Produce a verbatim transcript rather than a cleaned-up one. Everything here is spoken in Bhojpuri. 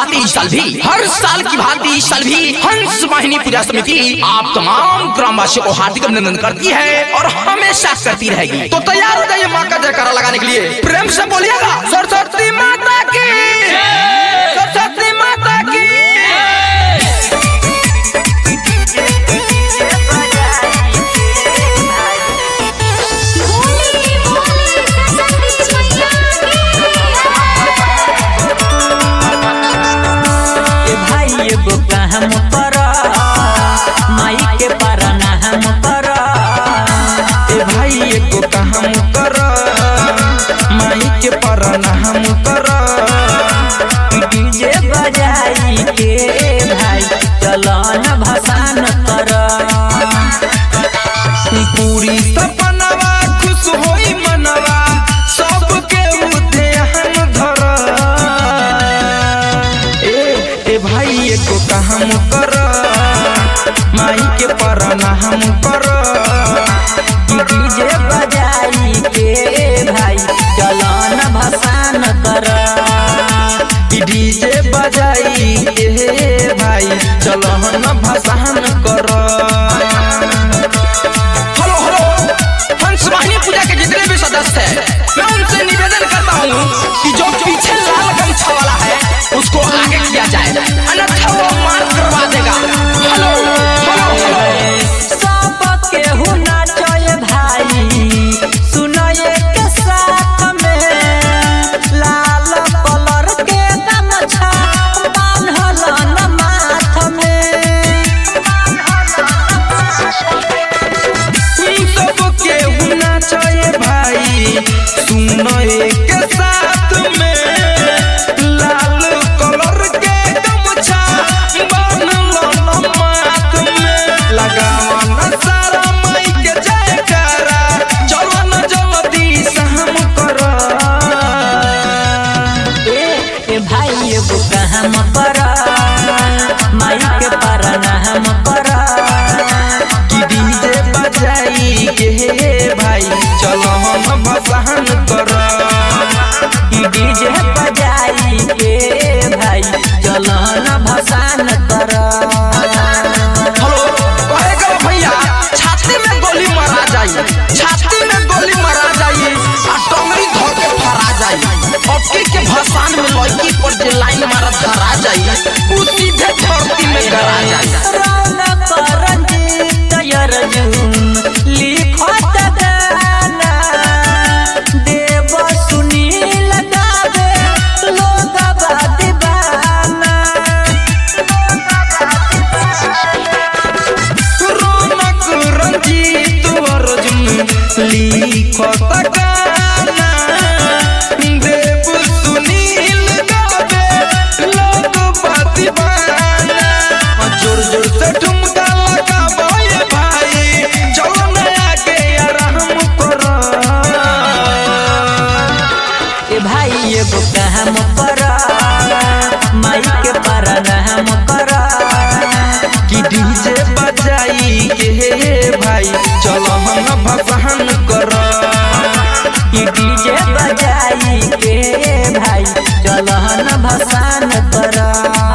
भांति इस साल भी हर साल की भांति इस साल भी हंस वाहिनी पूजा समिति आप तमाम ग्रामवासियों को हार्दिक अभिनंदन करती है और हमेशा करती रहेगी। तो तैयार हो जाइए माँ का जयकारा लगाने के लिए, प्रेम से बोलिएगा सरस्वती माता की, सरस्वती माता की। हम पर माई के परना हम पर ए भाई एको काम कर माई के परना हम कर डीजे बजाई के भाई चलन भसान कर पूरी सपनवा खुश होई मनवा सबके ध्यान धर ए ए भाई एको काम कर माई के परना हम कर डीजे बजाई के भाई चलन भसान कर डीजे बजाई के भाई चलन भसान कर। हेलो हेलो हंस वाहिनी पूजा के जितने भी सदस्य हैं मैं उनसे निवेदन करता हूँ कि जो पीछे लाल गमछा वाला है उसको आगे किया जाए, अन्यथा वो मार करवा देगा। हेलो हेलो हेलो सबके हुना चोय भाई सुनाए के साथ में लाल कलर के गमछा बांधल न माथ में सबके हुना चाहिए भाई सुनो एक साथ में लाल कलर के गमछा बांधल माथ में लगावन सारा माई के जयकारा चलो न जल्दी सहम कर। ए ए भाई एगो काम पर माई के परना हम पर कि डीजे बजाई के भाई चलो हम भसान कर डीजे बजाई के भाई चलन भसान कर। हेलो कहेगा भैया छाती में गोली मारा जाए, छाती में गोली मारा जाए और टंगरी धो के फरा जाए, अबकी के भसान में लड़की पर जे लाइन मारा धरा जाए वो सीधे धरती में गिरा जाए। रौनक रंजीत अर्जुन लिखत गाना देव सुनील गावे लोग दीवाना रौनक रंजीत अर्जुन लिखत गाना देव सुनील गावे लोग दीवाना जोर जोर से ठुमका लगावे भाई चलो नया के आराम कर। ए भाई एगो काम पर माई के परना हम कर कि डीजे बजाई के भाई चलो हम भसान कर डीजे बजाई के भाई चलन भसान कर।